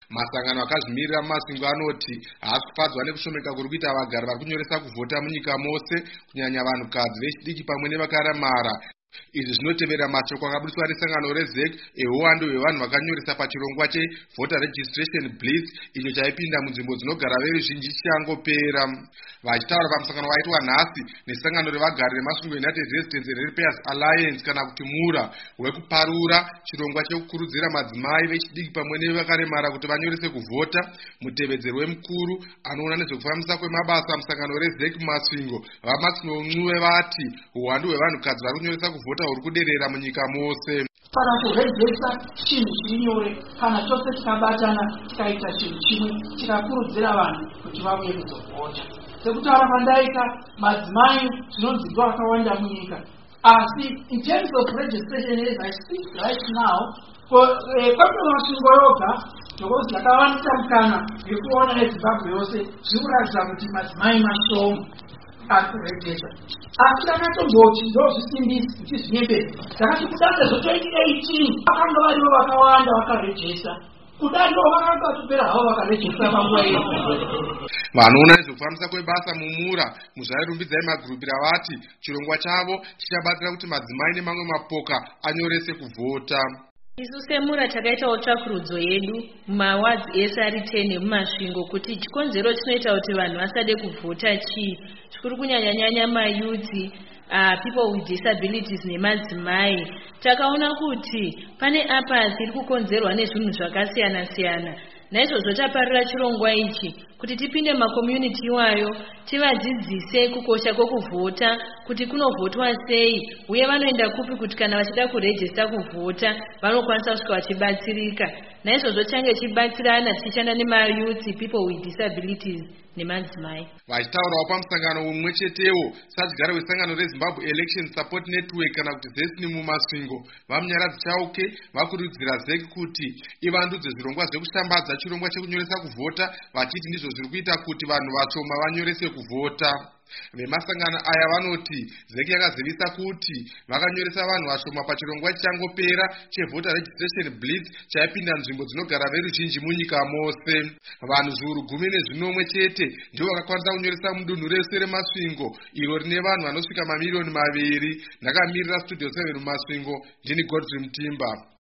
Masangano akazvimirira mumasvingo anoti haasi kufadzwa nekushomeka kuri kuita vagari vari kunyoresa kuvhota munyika mose, kunyanya vanhukadzi vechidiki pamwe nevakaremara. Izvi zvinotevera mashoko akabudiswa nesangano rezek ehwando hwevanhu vakanyoresa pachirongwa chevoter registration blitz icho chaipinda munzvimbo dzinogara veruzhinji chichangopera. Vachitaura pamusangano waitwa nhasi nesangano revagari remasvingo United Residents and Repairs Alliance kana kuti mura wekuparura chirongwa chekukurudzira madzimai vechidiki pamwe nevakaremara kuti vanyorese kuvhota, mutevedzeri wemukuru anoona nezvekufambisa kwemabasa musangano rezek mumasvingo vamasvingo Ncube vati uhwandu hwevanhukadzi vari kunyoresa kuvhota huri kuderera munyika mose. Kana kurejesa chinhu chiri nyore kana chose tikabatana tikaita chinhu chimwe tikakurudzira vanhu kuti vauye kuzovhota. Sekutaura pandaita madzimai zvinonzi ndo akawanda munyika, asi in terms of registration as I speak right now kwamwe masvingo yoga ndokuti dzakawanisa mukana yekuona neZimbabwe yose zviri kuratidza kuti madzimai mashoma ari kurejesa. Asi takatomboti ndozvisimbisi tichizvinyepedza takati kudanda zvo2018 vakanga varivo vakawanda vakarejesa, kudando vakanga vatopera havo vakarejesa panguva iyo. Vanoona nezvekufambisa kwebasa mumura muzvairumbidzai magurupira vati chirongwa chavo chichabatsira kuti madzimai nemamwe mapoka anyorese kuvhota. Isu semura takaitawo tsvakurudzo yedu mumawadzi ese ari 10 emumasvingo kuti chikonzero chinoita kuti vanhu vasade kuvhota chii, zvikuru kunyanyanyanya mayuthi, people with disabilities nemadzimai. Takaona kuti pane apa tiri kukonzerwa nezvinhu zvakasiyana-siyana. Naizvozvo taparira chirongwa ichi kuti tipinde makommunity iwayo tivadzidzise kukosha kwekuvhota, kuti kunovhotwa sei uye vanoenda kupi kuti kana vachida kurejista kuvhota vanokwanisa kusvika vachibatsirika. Naizvozvo change chibatsirana tichishanda nemayuthi, people with disabilities nemadzimai. Vachitaurawo pamusangano umwe chetewo sadyari wesangano reZimbabwe Election Support Network kana kuti ZESNI mumasvingo vamunyaradzi chauke vakurudzira ZEC kuti ivandudze zvirongwa zvekushambadza chirongwa chekunyoresa kuvhota, vachiti ndizvo zviri kuita kuti vanhu vashoma vanyorese kuvhota. Vemasangano aya vanoti ZEC yakazivisa kuti vakanyoresa vanhu vashoma pachirongwa chichangopera chevoter registration blitz chaipinda nzvimbo dzinogara veruzhinji munyika mose. Vanhu zviuru 10 chete ndivo vakakwanisa kunyoresa mudunhu rese remasvingo iro rine vanhu vanosvika mamiliyoni 2. Ndakamirira studio 7 mumasvingo, ndini Godfrey Mutimba.